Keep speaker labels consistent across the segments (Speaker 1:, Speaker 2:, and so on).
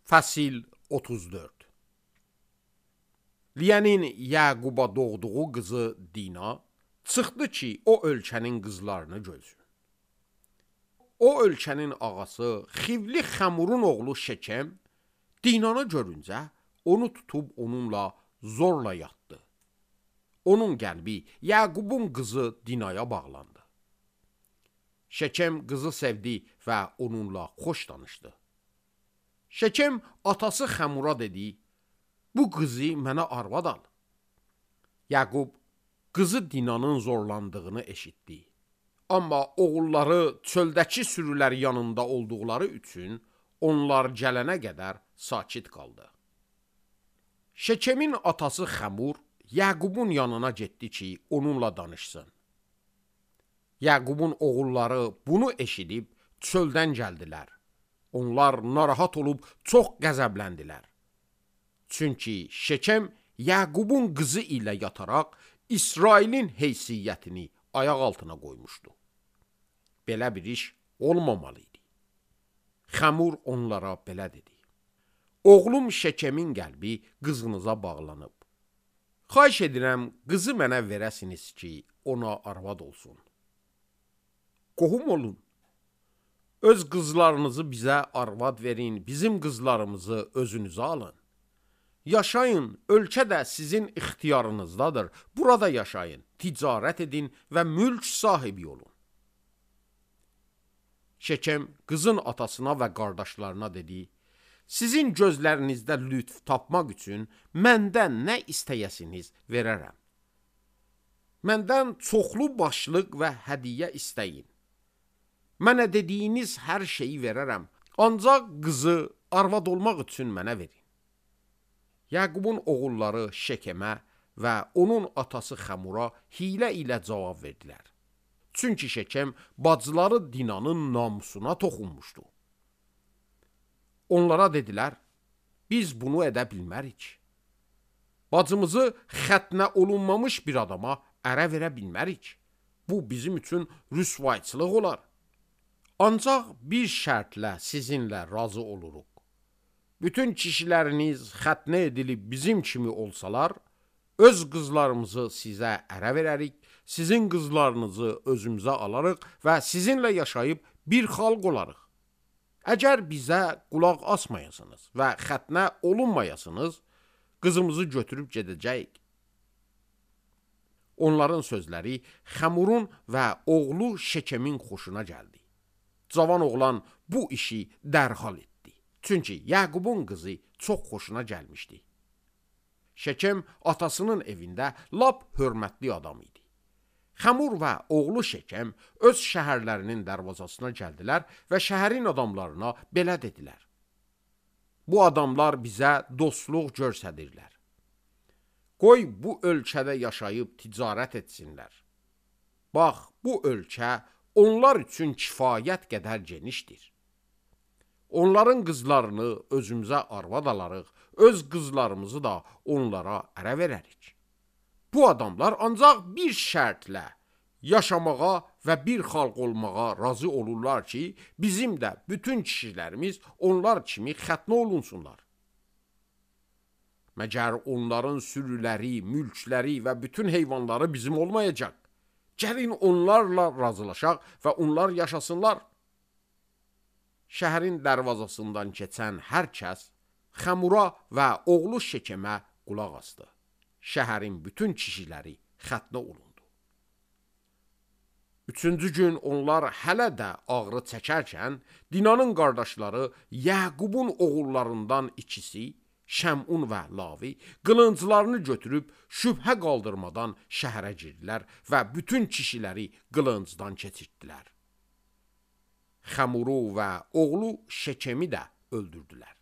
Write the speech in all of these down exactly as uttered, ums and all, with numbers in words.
Speaker 1: Fəsil otuz dörd. Liyənin Yəquba doğduğu qızı Dina çıxdı ki, o ölkənin qızlarını gözsün. O ölkənin ağası Xivli Xəmurun oğlu Şekem Dinanı görüncə onu tutub onunla zorla yatdı. Onun qəlbi Yəqubun qızı Dinaya bağlandı. Şekem qızı sevdi və onunla xoş danışdı. Şekem atası Xəmura dedi, bu qızı mənə arvad al. Yəqub qızı Dinanın zorlandığını eşitdi. Amma oğulları çöldəki sürülər yanında olduqları üçün onlar gələnə qədər sakit qaldı. Şekemin atası Xəmur Yəqubun yanına getdi ki, onunla danışsın. Yəqubun oğulları bunu eşidib çöldən gəldilər. Onlar narahat olub çox qəzəbləndilər. Çünki Şekem Yəqubun qızı ilə yataraq İsrailin heysiyyətini ayaq altına qoymuşdu. Belə bir iş olmamalıydı. Xəmur onlara belə dedi. Oğlum Şekemin qəlbi qızınıza bağlanıb. Xahiş edirəm, qızı mənə verəsiniz ki, ona arvad olsun. Qohum olun. Öz qızlarınızı bizə arvad verin, bizim qızlarımızı özünüzə alın. Yaşayın, ölkə də sizin ixtiyarınızdadır. Burada yaşayın, ticarət edin və mülk sahibi olun. Şekem qızın atasına və qardaşlarına dedi, sizin gözlərinizdə lütf tapmaq üçün məndən nə istəyəsiniz verərəm. Məndən çoxlu başlıq və hədiyyə istəyin. Mənə dediyiniz hər şeyi verərəm, ancaq qızı arvad olmaq üçün mənə verin. Yəqubun oğulları Şekemə və onun atası Xəmura hilə ilə cavab verdilər. Çünki Şekem bacıları Dinanın namusuna toxunmuşdu. Onlara dedilər, biz bunu edə bilmərik. Bacımızı xətnə olunmamış bir adama ərə verə bilmərik. Bu bizim üçün rüsvayçılıq olar. Ancaq bir şərtlə sizinlə razı oluruq. Bütün kişiləriniz xətnə edilib bizim kimi olsalar, öz qızlarımızı sizə ərə verərik, sizin qızlarınızı özümüzə alarıq və sizinlə yaşayıb bir xalq olarıq. Əgər bizə qulaq asmayasınız və xətnə olunmayasınız, qızımızı götürüb gedəcəyik. Onların sözləri Xəmurun və oğlu Şekemin xoşuna gəldi. Cavan oğlan bu işi dərhal etdi. Çünki Yəqubun qızı çox xoşuna gəlmişdi. Şekem atasının evində lap hörmətli adam idi. Xəmur və oğlu Şekem öz şəhərlərinin dərvazasına gəldilər və şəhərin adamlarına belə dedilər. Bu adamlar bizə dostluq göstərirlər. Qoy bu ölkədə yaşayıb ticarət etsinlər. Bax, bu ölkə onlar üçün kifayət qədər genişdir. Onların qızlarını özümüzə arvad alarıq, öz qızlarımızı da onlara ərə verərik. Bu adamlar ancaq bir şərtlə yaşamağa və bir xalq olmağa razı olurlar ki, bizim də bütün kişilərimiz onlar kimi xətnə olunsunlar. Məgər onların sürüləri, mülkləri və bütün heyvanları bizim olmayacaq. Gəlin onlarla razılaşaq və onlar yaşasınlar. Şəhərin dərvazasından keçən hər kəs Xəmura və oğlu Şekemə qulaq asdı. Şəhərin bütün kişiləri xətnə olundu. Üçüncü gün onlar hələ də ağrı çəkərkən Dinanın qardaşları Yəqubun oğullarından ikisi Şəmun və Lavi qılınclarını götürüb şübhə qaldırmadan şəhərə girdilər və bütün kişiləri qılıncdan keçirtdilər. Xəmuru və oğlu Şekemi də öldürdülər.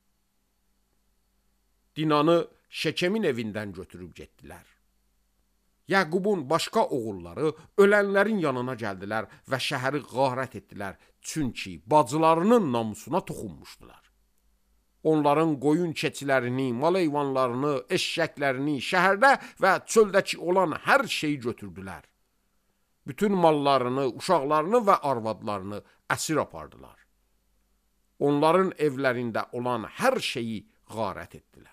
Speaker 1: Dinanı Şekemin evindən götürüb getdilər. Yəqubun başqa oğulları ölənlərin yanına gəldilər və şəhəri qarət etdilər, çünki bacılarının namusuna toxunmuşdular. Onların qoyun keçilərini, mal heyvanlarını, eşşəklərini, şəhərdə və çöldəki olan hər şeyi götürdülər. Bütün mallarını, uşaqlarını və arvadlarını əsir apardılar. onların evlərində olan hər şeyi qarət etdilər.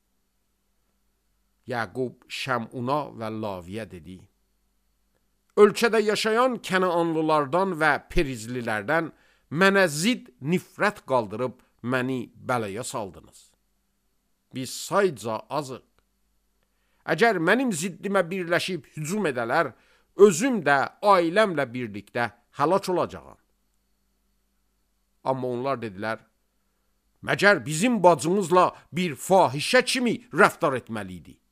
Speaker 1: Yaqub Şəmuna və Laviyə dedi: Ölkədə yaşayan Kənaanlılardan və Perizlilərdən mənə zid nifrət qaldırıb məni bəlaya saldınız. Biz sayca azıq. Əgər mənim ziddimə birləşib hücum edələr, özüm də ailəmlə birlikdə həlak olacağam. Amma onlar dedilər: Məgər bizim bacımızla bir fahişə kimi rəftar etməliydi?